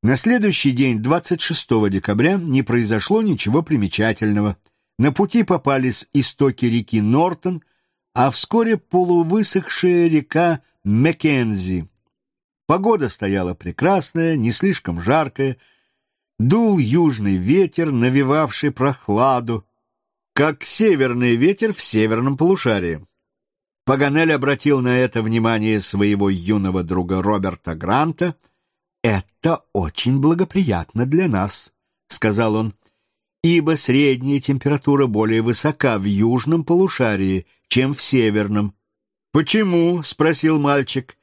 На следующий день, 26 декабря, не произошло ничего примечательного. На пути попались истоки реки Нортон, а вскоре полувысохшая река Маккензи. Погода стояла прекрасная, не слишком жаркая, дул южный ветер, навевавший прохладу, как северный ветер в северном полушарии. Паганель обратил на это внимание своего юного друга Роберта Гранта. «Это очень благоприятно для нас», — сказал он, «ибо средняя температура более высока в южном полушарии, чем в северном». «Почему?» — спросил мальчик.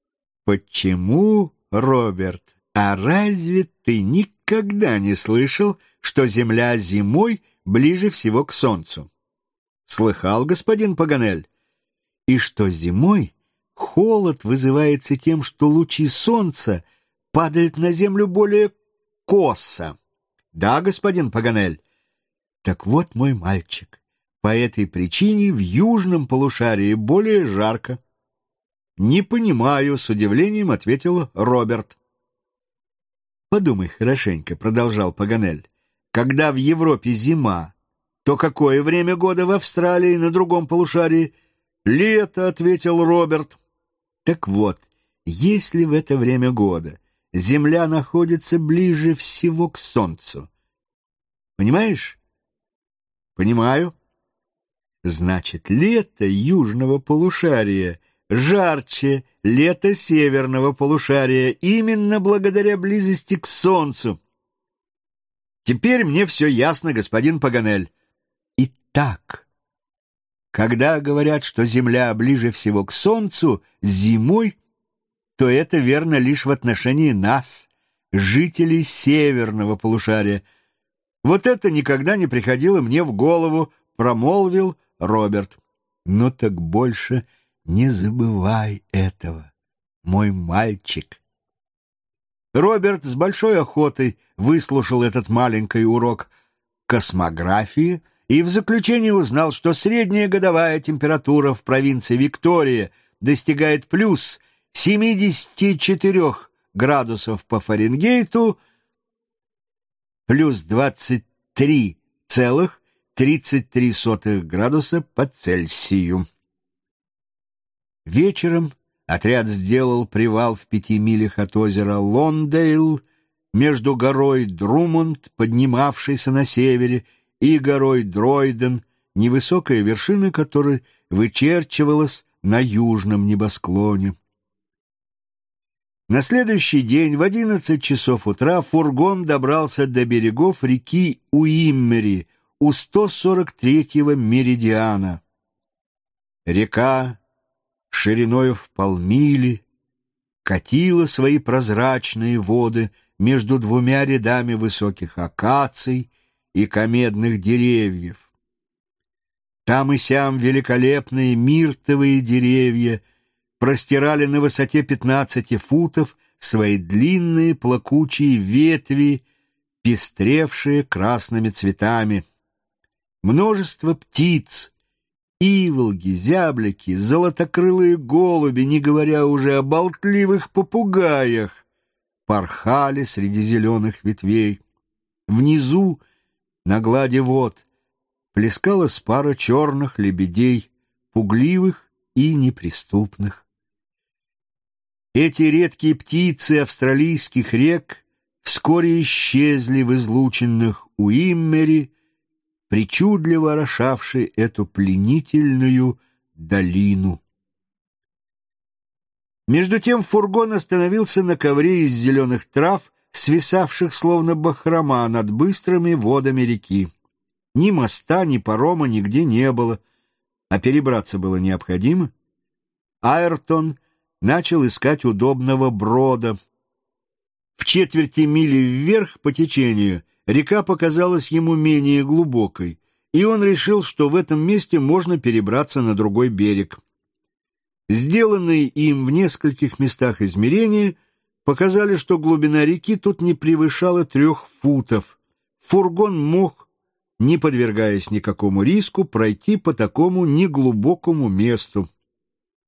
«Почему, Роберт? А разве ты никогда не слышал, что Земля зимой ближе всего к Солнцу?» «Слыхал, господин Паганель. И что зимой холод вызывается тем, что лучи Солнца падают на Землю более косо?» «Да, господин Паганель». «Так вот, мой мальчик, по этой причине в южном полушарии более жарко». «Не понимаю», — с удивлением ответил Роберт. «Подумай хорошенько», — продолжал Паганель. «Когда в Европе зима, то какое время года в Австралии на другом полушарии?» «Лето», — ответил Роберт. «Так вот, если в это время года Земля находится ближе всего к Солнцу, понимаешь?» «Понимаю». «Значит, лето южного полушария жарче лета северного полушария именно благодаря близости к Солнцу». «Теперь мне все ясно, господин Паганель». «Итак, когда говорят, что Земля ближе всего к Солнцу зимой, то это верно лишь в отношении нас, жителей северного полушария». «Вот это никогда не приходило мне в голову», — промолвил Роберт. «Ну так больше не забывай этого, мой мальчик». Роберт с большой охотой выслушал этот маленький урок космографии и в заключение узнал, что средняя годовая температура в провинции Виктория достигает плюс 74 градусов по Фаренгейту, плюс 23,33 градуса по Цельсию. Вечером отряд сделал привал в 5 милях от озера Лондейл между горой Друмонд, поднимавшейся на севере, и горой Дройден, невысокая вершина которой вычерчивалась на южном небосклоне. На следующий день в 11 часов утра фургон добрался до берегов реки Уиммери у 143-го меридиана. Река шириною в полмили катила свои прозрачные воды между двумя рядами высоких акаций и комедных деревьев. Там и сям великолепные миртовые деревья простирали на высоте 15 футов свои длинные плакучие ветви, пестревшие красными цветами. Множество птиц, иволги, зяблики, золотокрылые голуби, не говоря уже о болтливых попугаях, порхали среди зеленых ветвей. Внизу, на глади вод, плескалась пара черных лебедей, пугливых и неприступных. Эти редкие птицы австралийских рек вскоре исчезли в излученных Уиммери, причудливо орошавшей эту пленительную долину. Между тем фургон остановился на ковре из зеленых трав, свисавших словно бахрома над быстрыми водами реки. Ни моста, ни парома нигде не было, а перебраться было необходимо. Айртон начал искать удобного брода. В четверти мили вверх по течению река показалась ему менее глубокой, и он решил, что в этом месте можно перебраться на другой берег. Сделанные им в нескольких местах измерения показали, что глубина реки тут не превышала 3 футов. Фургон мог, не подвергаясь никакому риску, пройти по такому неглубокому месту.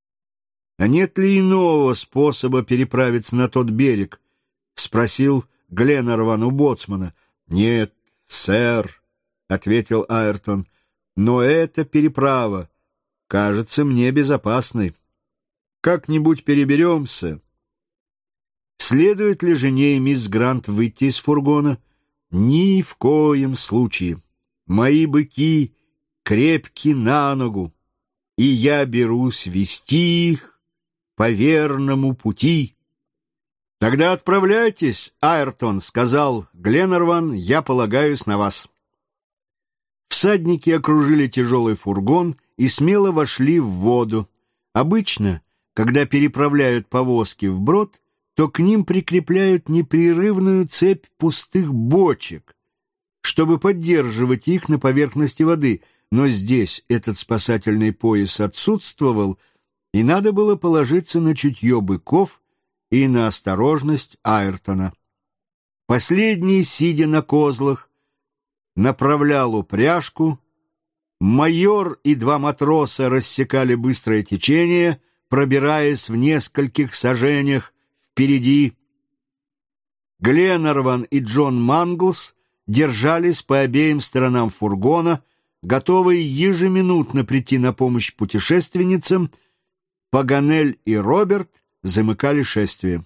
«А нет ли иного способа переправиться на тот берег?» — спросил Гленарван у боцмана. «Нет, сэр», — ответил Айртон, — «но эта переправа кажется мне безопасной. Как-нибудь переберемся». Следует ли жене и мисс Грант выйти из фургона? Ни в коем случае. Мои быки крепки на ногу, и я берусь вести их по верному пути. «Тогда отправляйтесь, Айртон», — сказал Гленарван, — «я полагаюсь на вас». Всадники окружили тяжелый фургон и смело вошли в воду. Обычно, когда переправляют повозки вброд, то к ним прикрепляют непрерывную цепь пустых бочек, чтобы поддерживать их на поверхности воды, но здесь этот спасательный пояс отсутствовал, и надо было положиться на чутье быков и на осторожность Айртона. Последний, сидя на козлах, направлял упряжку, майор и два матроса рассекали быстрое течение, пробираясь в нескольких саженях впереди. Гленарван и Джон Манглс держались по обеим сторонам фургона, готовые ежеминутно прийти на помощь путешественницам. Паганель и Роберт замыкали шествие.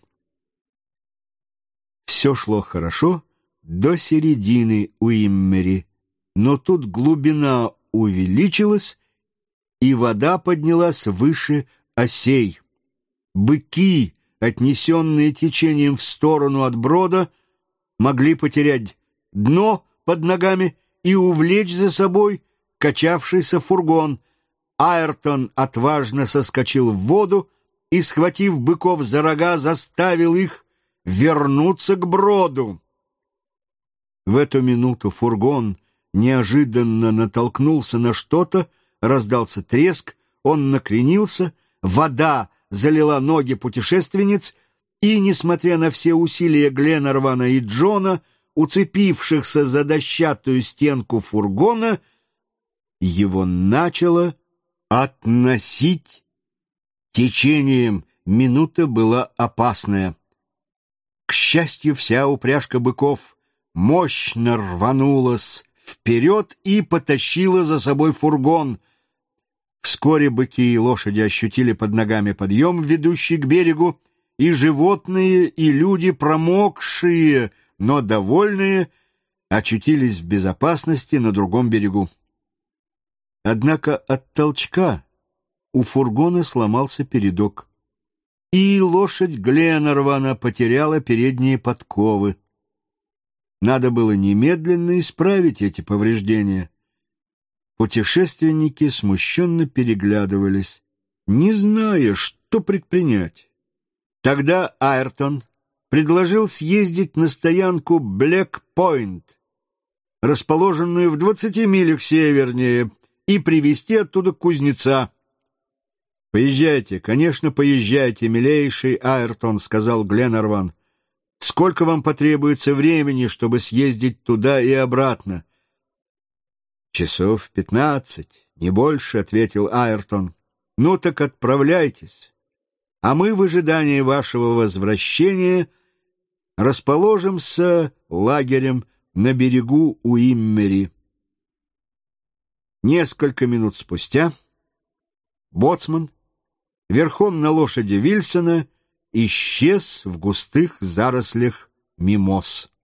Все шло хорошо до середины Уиммери, но тут глубина увеличилась, и вода поднялась выше осей. Быки, отнесенные течением в сторону от брода, могли потерять дно под ногами и увлечь за собой качавшийся фургон. Айртон отважно соскочил в воду и, схватив быков за рога, заставил их вернуться к броду. В эту минуту фургон неожиданно натолкнулся на что-то, раздался треск, он накренился, вода залила ноги путешественниц, и, несмотря на все усилия Гленарвана и Джона, уцепившихся за дощатую стенку фургона, его начало относить течением. Минута была опасная. К счастью, вся упряжка быков мощно рванулась вперед и потащила за собой фургон. Вскоре быки и лошади ощутили под ногами подъем, ведущий к берегу, и животные, и люди, промокшие, но довольные, очутились в безопасности на другом берегу. Однако от толчка у фургона сломался передок, и лошадь Гленарвана потеряла передние подковы. Надо было немедленно исправить эти повреждения. Путешественники смущенно переглядывались, не зная, что предпринять. Тогда Айртон предложил съездить на стоянку Блэк-Пойнт, расположенную в 20 милях севернее, и привезти оттуда кузнеца. «Поезжайте, конечно, поезжайте, милейший Айртон», — сказал Гленарван. «Сколько вам потребуется времени, чтобы съездить туда и обратно?» «Часов 15, не больше», — ответил Айртон. «Ну так отправляйтесь, а мы в ожидании вашего возвращения расположимся лагерем на берегу Уиммери». Несколько минут спустя боцман верхом на лошади Вильсона исчез в густых зарослях мимоз.